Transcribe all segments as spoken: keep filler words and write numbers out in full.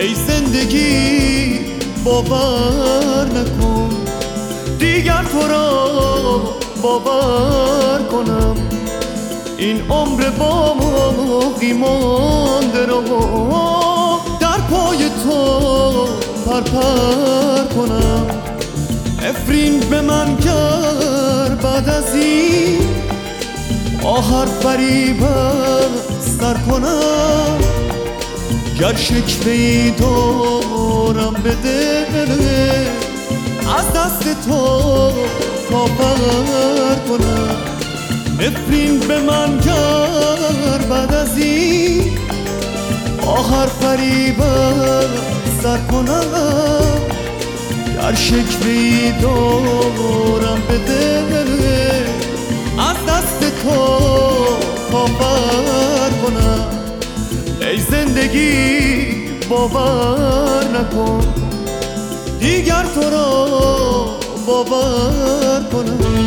ای زندگی باور نکن دیگر تو را باور کنم. این عمر با موقی مانده را در پای تو پرپر کنم. افرین به من کرد بعد از این آخر فریبم سر کنم. گر شکوه‌ای دارم به دل از دست تو کافر کنم. نفرین به من کرد بعد از این آخر فریبم سر کنم. گر شکوه‌ای دارم به دل از دست تو کافر کنم. ای زندگی باور نکن دیگر تو را باور کنم.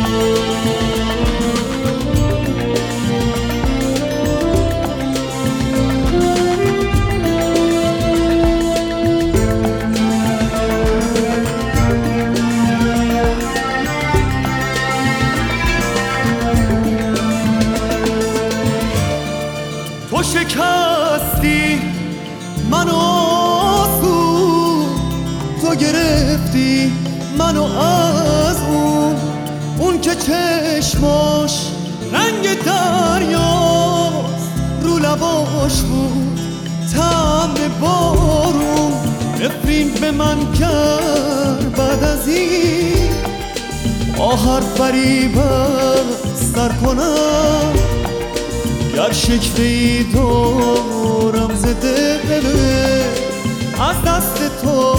تو شکستی منو آسون، تو گرفتی منو از اون اون که چشماش رنگ دریاست، رو لباش بود طعم بارون. نفرین به من کرد بعد از این آخر فریبم سر کنم. گر شکوه‌ای دارم ز دل از دست تو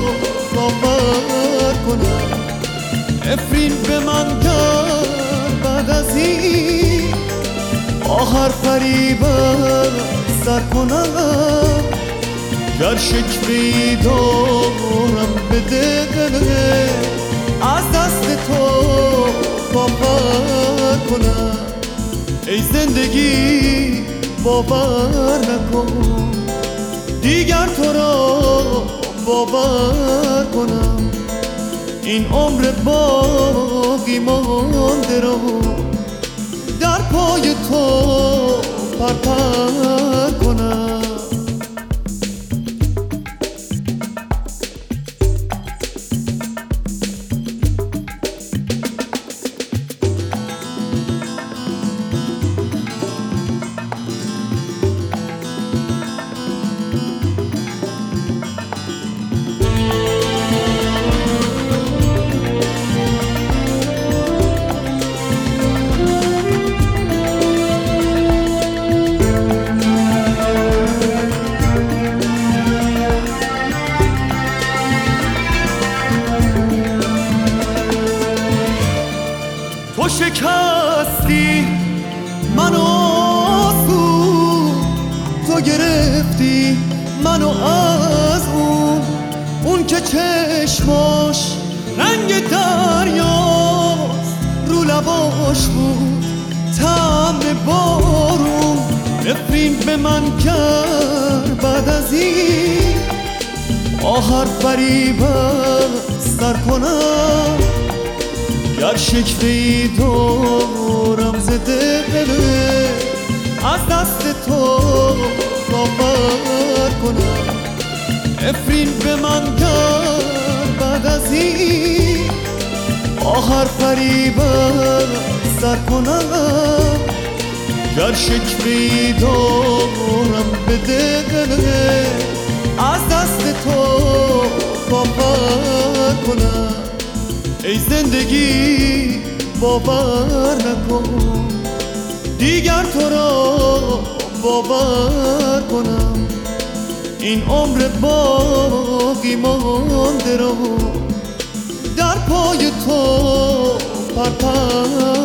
باور کنم. افرین به من کرد بعد از این آخر فریبم سر کنم. گر شکوه‌ای دارم به دل از دست تو باور کنم. ای زندگی باور نکن دیگر تو را باور کنم. این عمر باقی مانده را در پای تو پرپر کنم. تو شکستی منو آسون، تو گرفتی منو از اون اون که چشماش رنگ دریاست، رو لباش بود طعم بارون. نفرین به من کرد بعد از این آخر فریبم سر کنم. گر شکوه‌ای دارم ز دل از دست تو باور کنم. افرین به من کرد بعد از این آخر فریبم سر کنم. گر شکوه‌ای دارم به دل از دست تو باور کنم. ای زندگی باور نکن دیگر تو را باور کنم. این عمر باقی مانده را در پای تو پرپر